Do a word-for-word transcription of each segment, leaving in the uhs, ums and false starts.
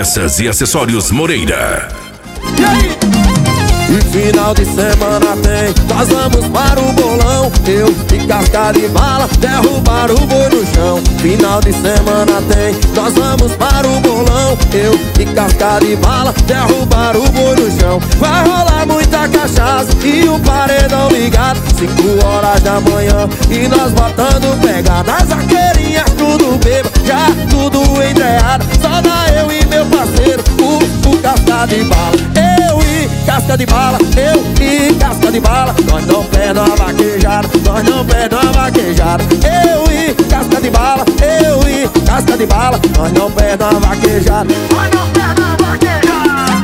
Peças e Acessórios Moreira. E aí? E final de semana tem, nós vamos para o bolão. Eu e casca de bala, derrubar o boi no chão. Final de semana tem, nós vamos para o bolão. Eu e casca de bala, derrubar o boi no chão. Vai rolar muita cachaça e um paredão ligado, cinco horas da manhã e nós botando pegada. As vaqueirinhas tudo bebo, já tudo entreado. Só dá eu e meu parceiro, o, o casca de bala. Eu e casca de bala, eu e casca de bala. Nós não perdemos a vaquejada, nós não perdemos a vaquejada. Eu e casca de bala, eu e casca de bala. Nós não perdemos a vaquejada, nós não perdemos a vaquejada.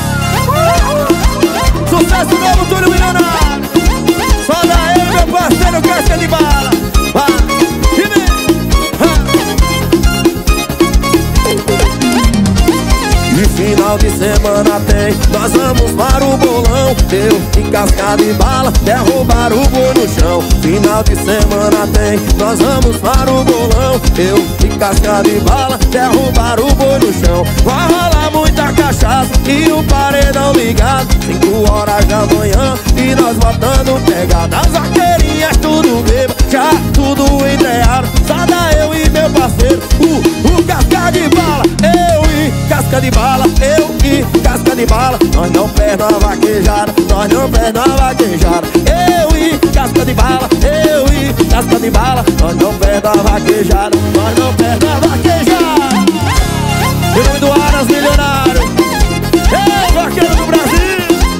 uh! Sucesso novo, Túlio Milionário. Só dá eu e meu parceiro casca de bala. Vai, e vem. E final de semana tem, nós vamos para o bolão. Eu e casca de bala, derrubar o boi no chão. Final de semana tem, nós vamos para o bolão. Eu e casca de bala, derrubar o boi no chão. Vai rolar muita cachaça e um paredão ligado, cinco horas da manhã e nós botando pegada. As vaqueirinhas tudo beba, já tudo entreado. Só dá eu e meu parceiro, o, o casca de bala. Eu e casca de bala, eu e casca de bala. Nós não perdemos a vaquejada, nós não perdemos a vaquejada. Eu e casca de bala, eu e casca de bala. Nós não perdemos a vaquejada, nós não perdemos a vaquejada. Em nome do Aras Milionário, ei, vaqueiro do Brasil.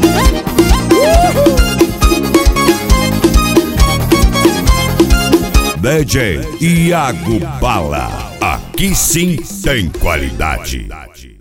Uhul. D J Iago Bala, aqui sim tem qualidade.